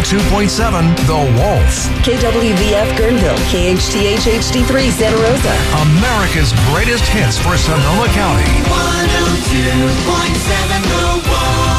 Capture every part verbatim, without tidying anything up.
two point seven The Wolf. K W V F Guerneville, K H T H H D three Santa Rosa. America's greatest hits for Sonoma County. one oh two point seven The Wolf.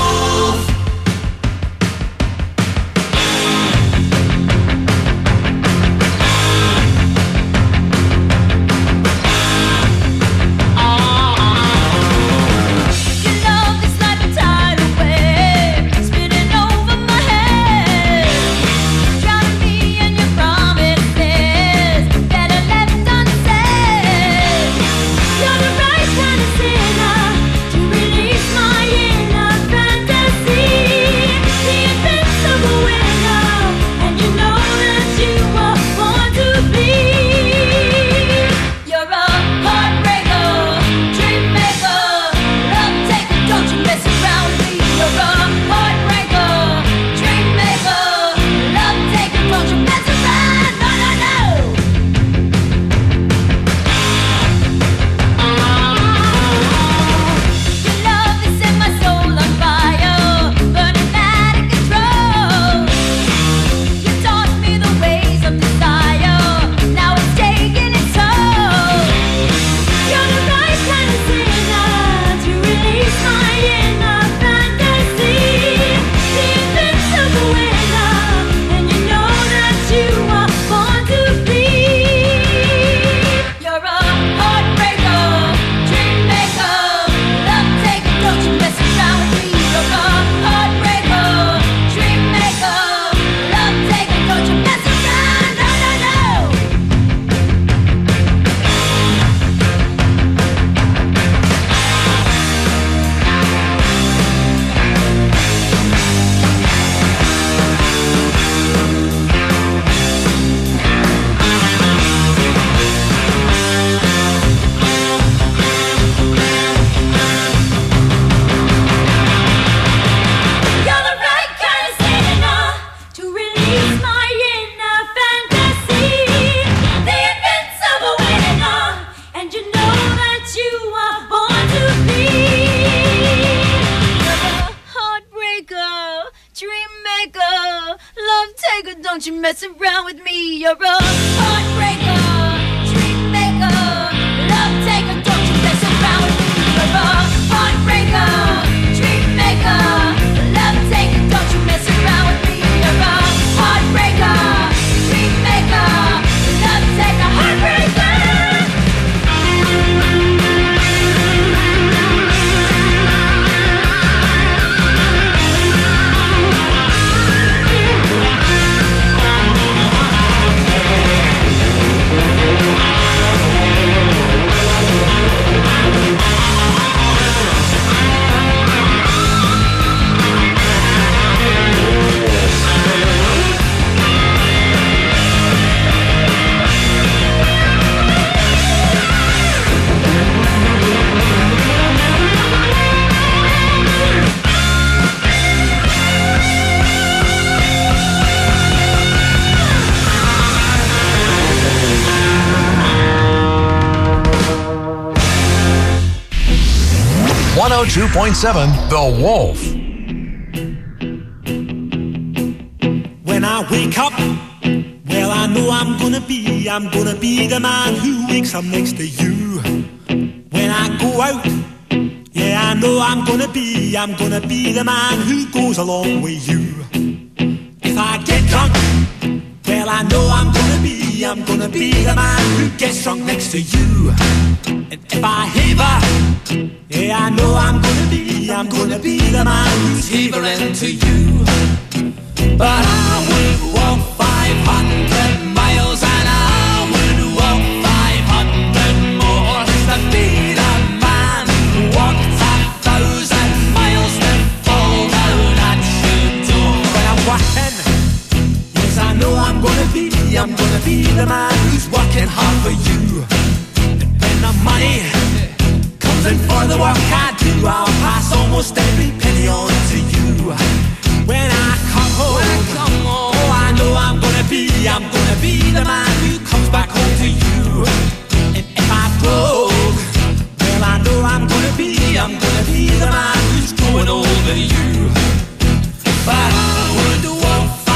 Don't you mess around with me, you're a heartbreaker, dream maker, love taker. Don't you mess around with me, you're a heartbreaker, dream maker, love taker. Don't you mess around with me, you're a heartbreaker, dream maker, love taker, heartbreaker. one oh two point seven The Wolf. When I wake up, well, I know I'm gonna be, I'm gonna be the man who wakes up next to you. When I go out, yeah, I know I'm gonna be, I'm gonna be the man who goes along with you. If I get drunk, well, I know I'm gonna be, I'm gonna be the man who gets drunk next to you. And if I haver, yeah, I know I'm gonna be, I'm gonna be the man who's havering to you. But I would walk five hundred miles and I would walk five hundred more to be the man who walked a thousand miles to fall down at your door. When I'm working, yes, I know I'm gonna be, I'm gonna be the man who's working hard for you. And when the money comes in for the work I do, I'll pass almost every penny on to you. When I come home, when I come home, oh, I know I'm gonna be, I'm gonna be the man who comes back home to you. And if I broke, well, I know I'm gonna be, I'm gonna be the man who's going over you. But I would walk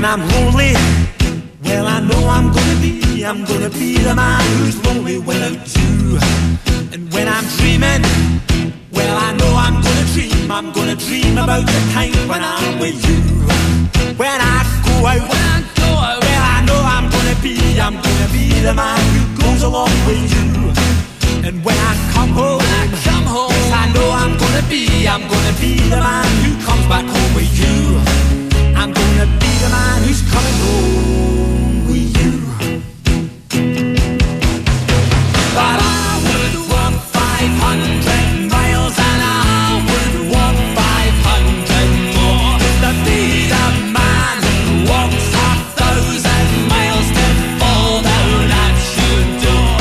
When I'm lonely, well, I know I'm gonna be, I'm gonna be the man who's lonely without you. And when I'm dreaming, well, I know I'm gonna dream, I'm gonna dream about the time when I'm with you. When I go out, when I go out, well, I know I'm gonna be, I'm gonna be the man who goes along with you. And when I come home, when I come home, yes, I know I'm gonna be, I'm gonna be the man who comes back home with you. I'm gonna be the man who's coming home with you. But I would walk five hundred miles and I would walk five hundred more to be the man who walks a thousand miles to fall down at your door.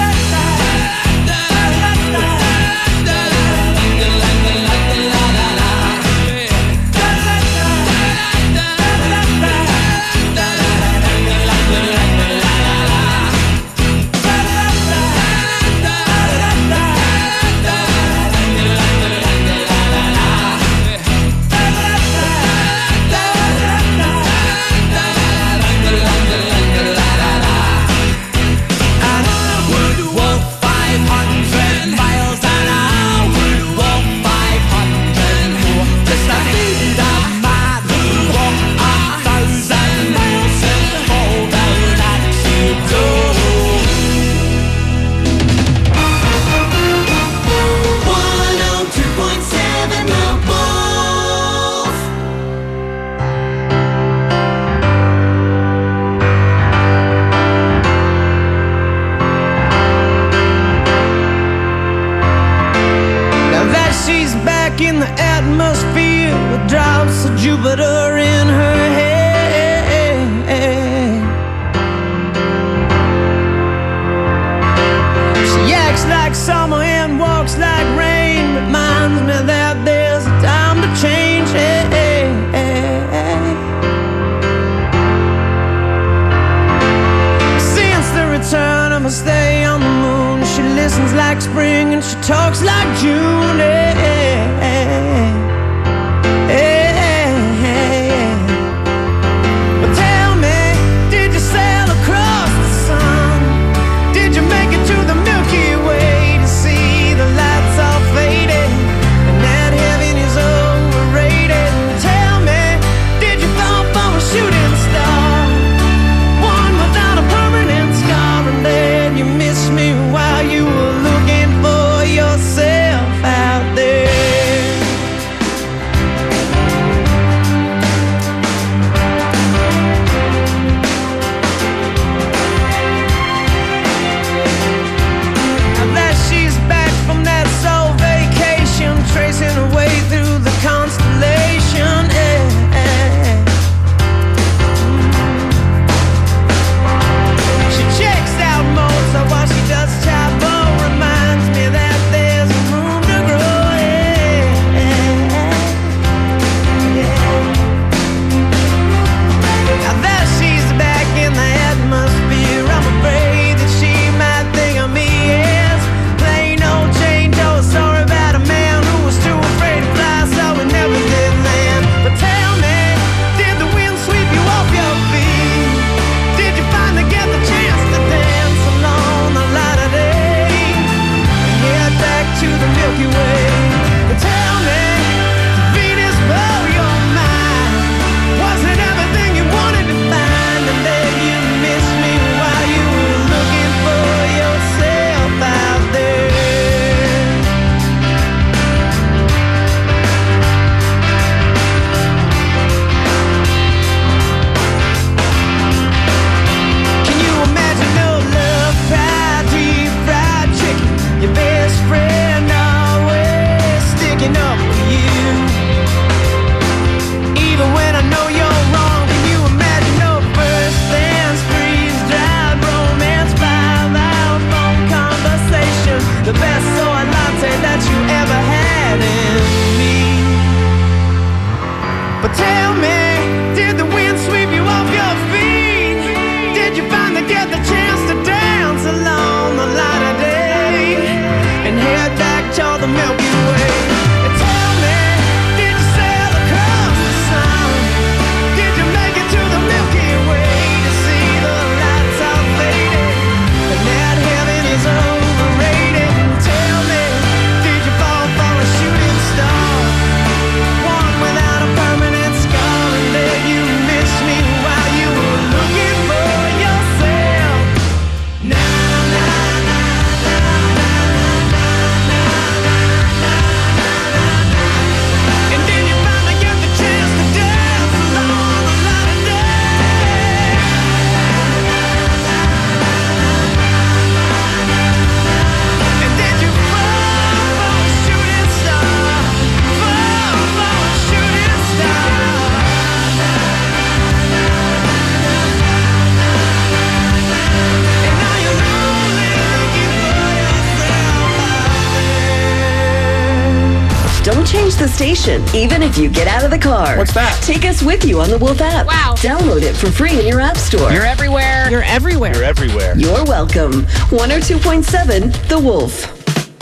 In the atmosphere with drops of Jupiter in her head. She acts like summer and walks like rain, reminds me that there's a time to change. Since the return of her stay on the moon, she listens like spring and she talks like June. Tell me, did you sail across the sun? Did you make it to the the station, even if you get out of the car. What's that? Take us with you on the Wolf app. Wow. Download it for free in your app store. You're everywhere. You're everywhere. You're everywhere. You're welcome. one oh two point seven The Wolf.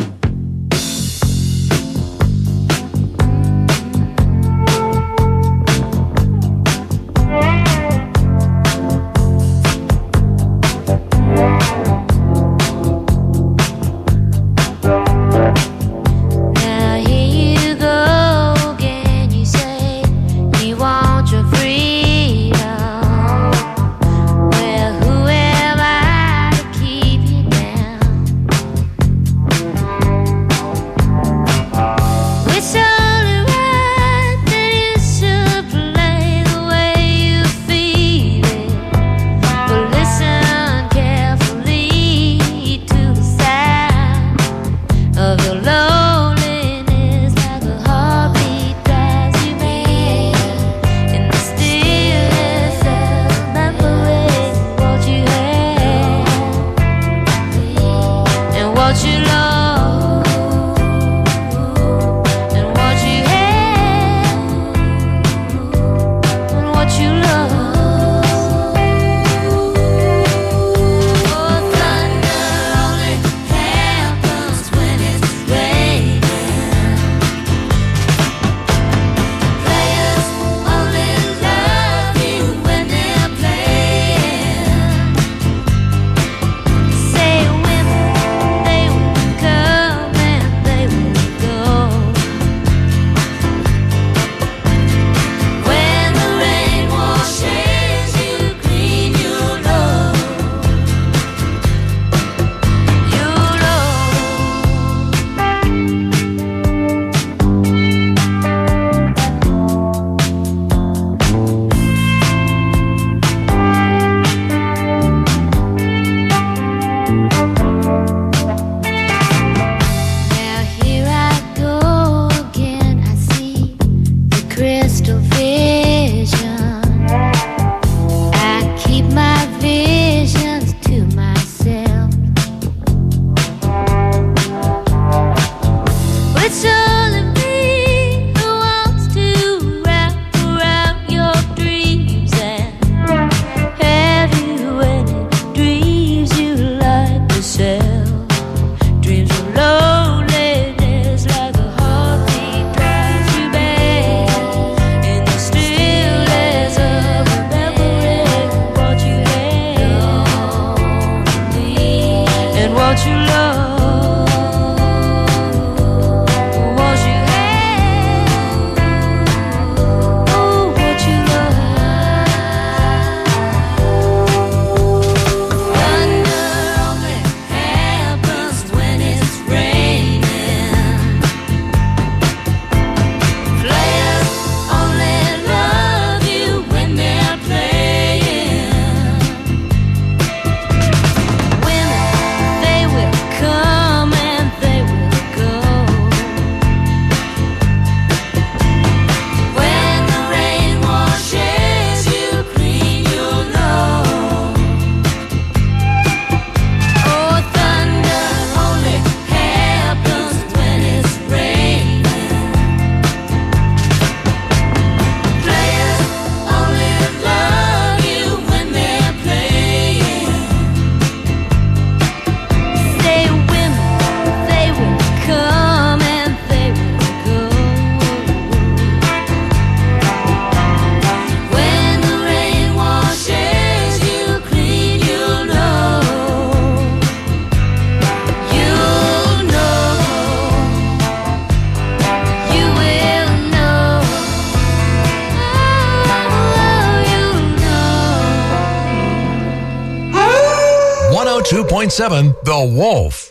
one oh two point seven The Wolf.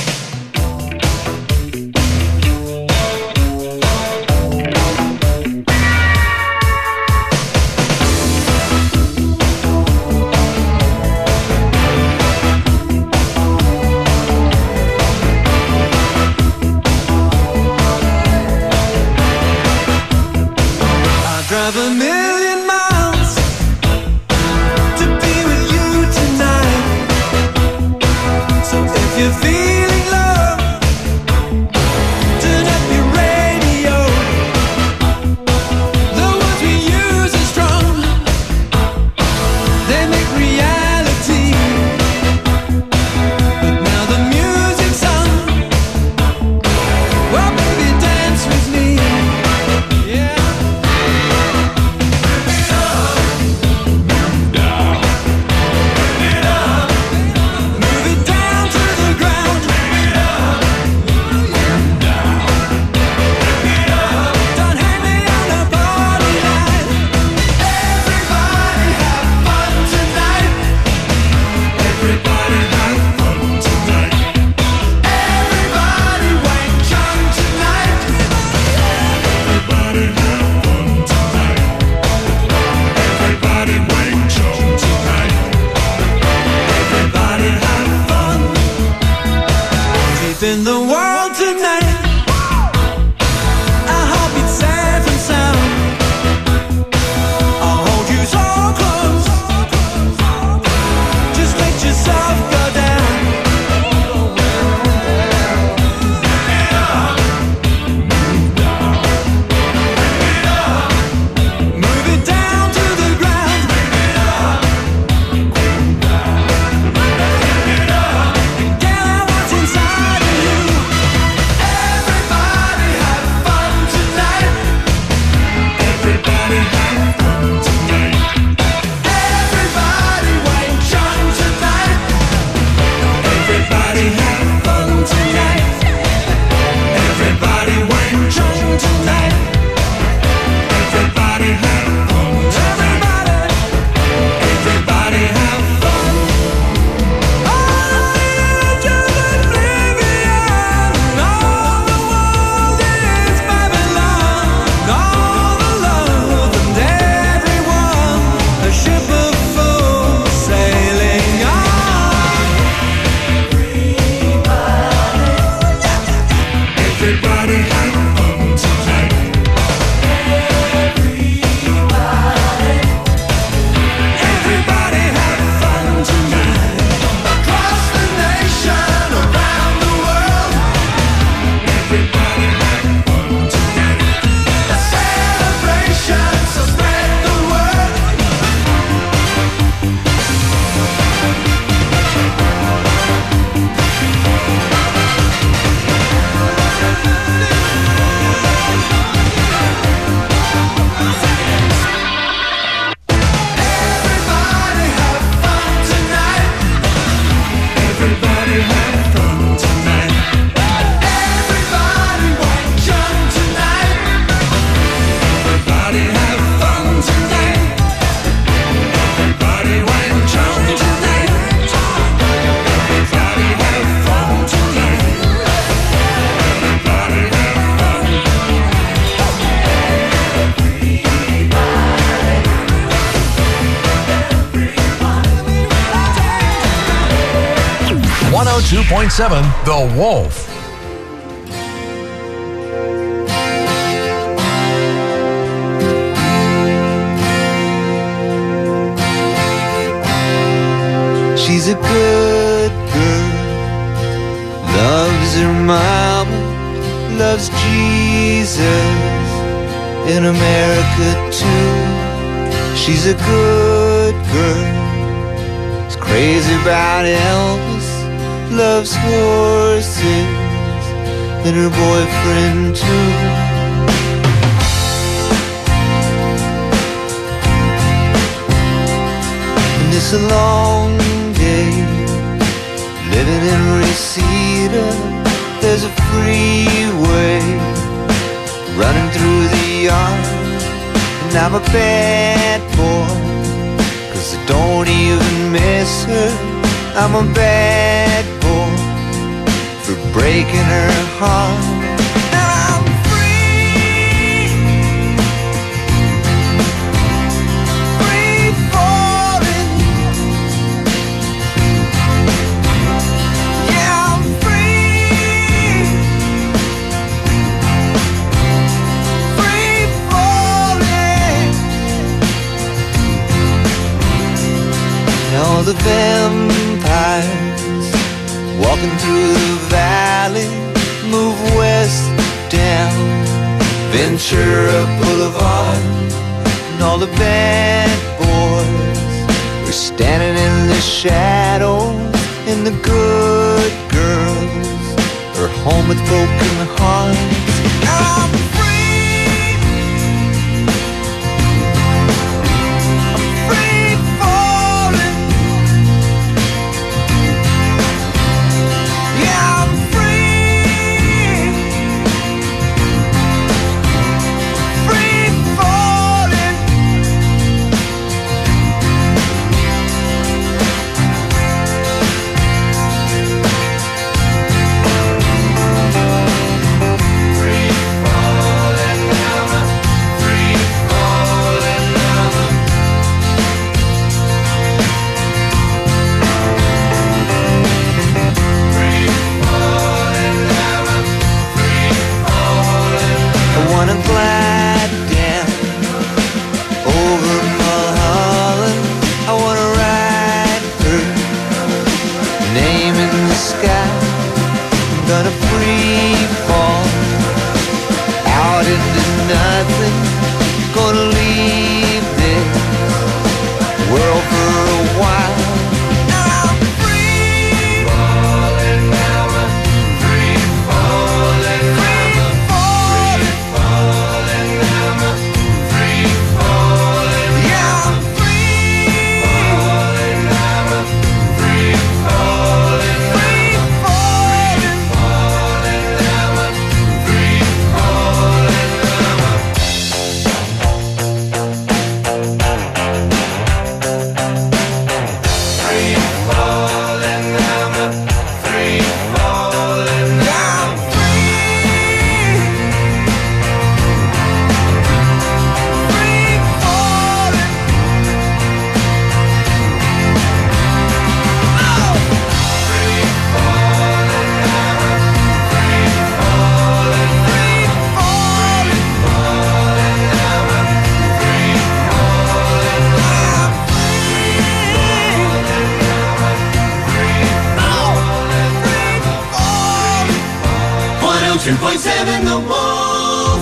Drive a million miles to be with you tonight. So if you feel in the world tonight. I hope it's safe and sound. I'll hold you so close. Just let yourself go down. Move it down to the ground. Get out what's inside of you. Everybody have fun tonight. Everybody have fun tonight. Everybody wine John tonight. Everybody have fun tonight. Everybody wine John tonight. Everybody have fun. Everybody, everybody have fun. All the angels of oblivion, all the world is Babylon, all the love and everyone, a ship of fools sailing on. Everybody have fun tonight. Everybody have fun tonight. Across the nation, around the world. Everybody have fun tonight. A celebration, so spread the word. Everybody have fun tonight. Everybody have fun tonight. Everybody want John tonight. Everybody have fun tonight. Everybody want John tonight. Everybody have fun tonight. Everybody have fun. one oh two point seven The Wolf. She's a good girl, loves her mama, loves Jesus, in America too. She's a good girl, is crazy about Elvis, loves horses, and her boyfriend too. And it's a long day living in Reseda. There's a freeway running through the yard, and I'm a bad boy, 'cause I don't even miss her. I'm a bad boy for breaking her heart. And I'm free, free falling. Yeah, I'm free, free falling. And all the vampires walking through the valley move west down Ventura Boulevard, and all the bad boys are standing in the shadows, and the good girls are home with broken hearts. I'm free, I'm free falling. Yeah, I'm free, free falling. world for a while. Now I'm free falling, now I'm free falling, free falling, falling, now I'm free falling. Yeah, I'm free falling, now I'm free falling, free falling, falling, now I'm free falling, now I'm free falling, now I'm free falling, now I'm free, free falling. Oh! Free falling, now I'm free falling, free falling, falling, now I'm free falling, now I'm one oh two point seven The Wolf.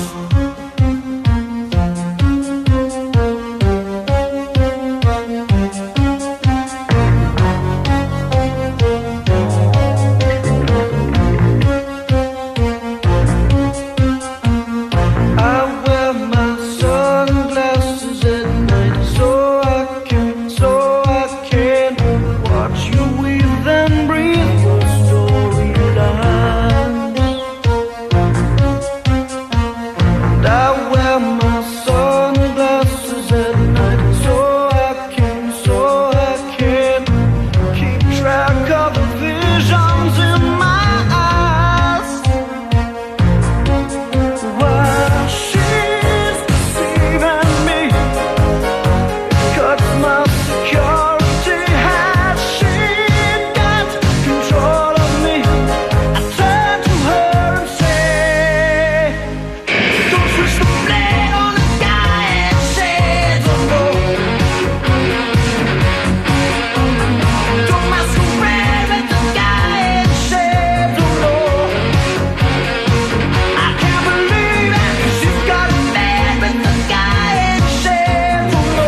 I wear my sunglasses at night so I can, so I can watch you weave and breathe your storylines. And I wear my sunglasses at night so I can, so I can keep track of the visions in my eyes. While she's deceiving me, cuts my security. Has she got control of me? I turn to her and say, don't switch the blade on the guy and shades of no. Don't masquerade with the guy and shades of no. I can't believe it, she's got a man with the guy and shades of no.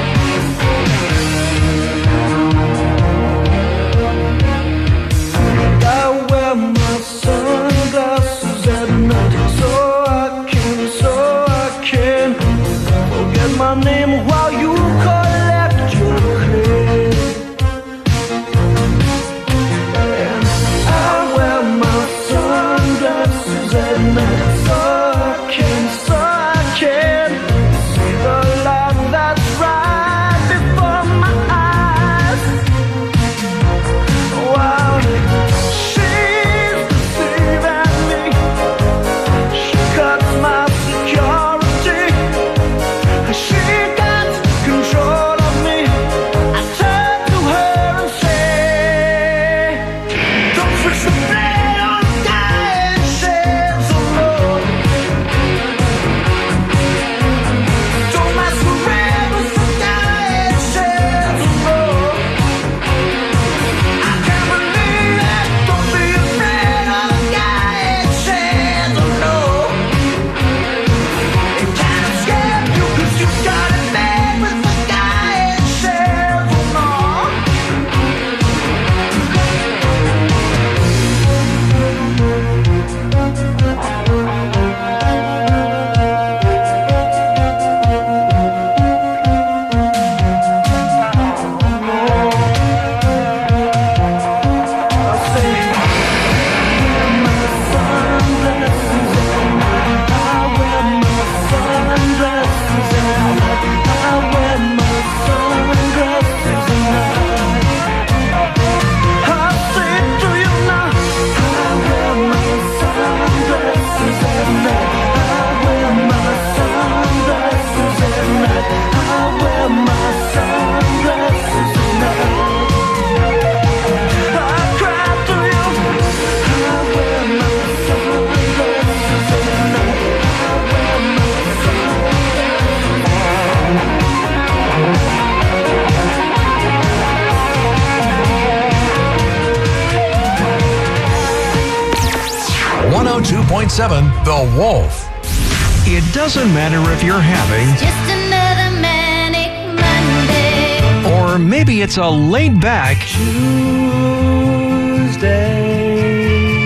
I wear my sunglasses at night so I can, so I can forget my name while you collect your cred. And I wear my sunglasses at night so I can, so I can see the light that's right before my eyes. While she's deceiving me, she cuts my security. She got control of me. I turn to her and say, don't switch the blade on the guy and shades of no. Don't masquerade with the guy and shades of no. I can't believe it. Don't be afraid of the guy and shades of no. It can't escape you 'cause you got it made with the guy and shades of no. I say, my sunglasses at night. I wear my sunglasses at night. I wear my sunglasses at night. I say to you now, I wear my sunglasses at night. I wear my sunglasses at night. I wear my sunglasses at night. I cry to you. I wear my sunglasses at night. I wear my one oh two point seven The Wolf. It doesn't matter if you're having Just another manic Monday. maybe it's a laid back Tuesday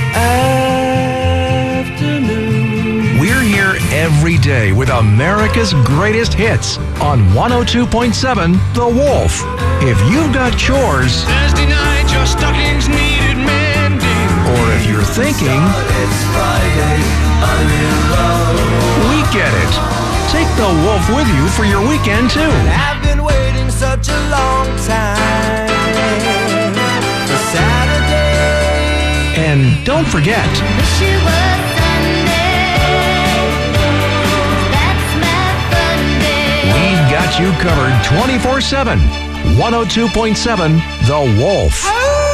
afternoon. We're here every day with America's greatest hits on one oh two point seven The Wolf. If you've got chores, Thursday night, your stockings needed mending. or if you're thinking, It's Friday, I'm in love. we get it. Take The Wolf with you for your weekend too. I've been waiting such a long time for Saturday. And don't forget, Wish it was Sunday. That's my fun day. we've got you covered twenty-four seven. one oh two point seven The Wolf.